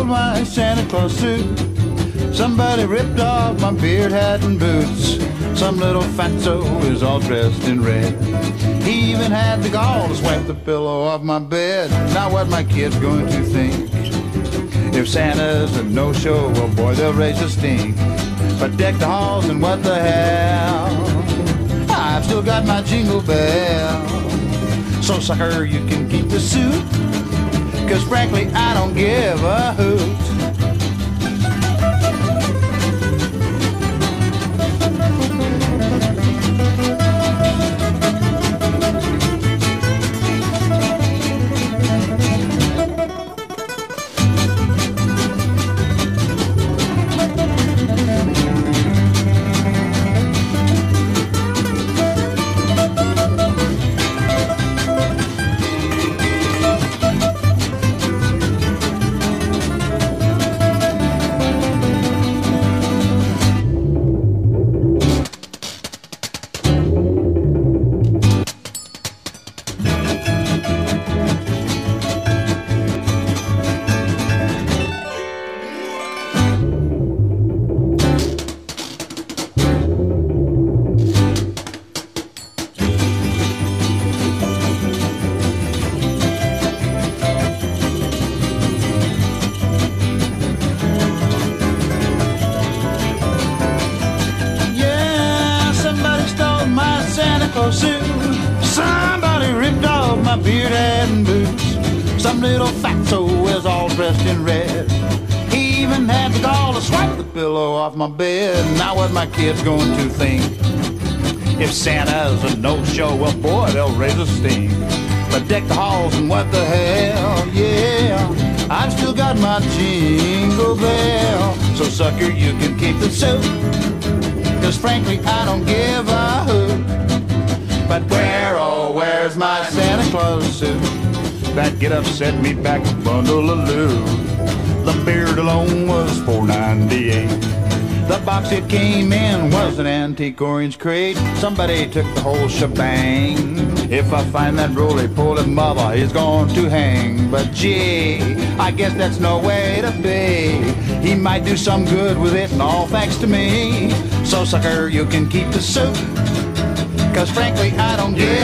my Santa Claus suit. Somebody ripped off my beard, hat, and boots. Some little fatso is all dressed in red. He even had the gall to swipe the pillow off my bed. Now what my kid's going to think? If Santa's a no-show, well boy, they'll raise a stink. But deck the halls and what the hell? I've still got my jingle bell. So sucker, you can keep the suit, 'cause frankly I don't give a hoot. Somebody ripped off my beard, hat, and boots. Some little fatso is all dressed in red. He even had the gall to swipe the pillow off my bed. Now what my kid's going to think? If Santa's a no-show, well boy, they'll raise a stink. But deck the halls and what the hell, yeah, I've still got my jingle bell. So sucker, you can keep the suit, 'cause frankly I don't give a hoot. But where, oh, where's my Santa Claus suit? That get-up set me back a bundle of loot. The beard alone was $4.98. The box it came in was an antique orange crate. Somebody took the whole shebang. If I find that roly-poly mother, he's going to hang. But gee, I guess that's no way to be. He might do some good with it, and all thanks to me. So sucker, you can keep the suit, 'cause frankly I don't give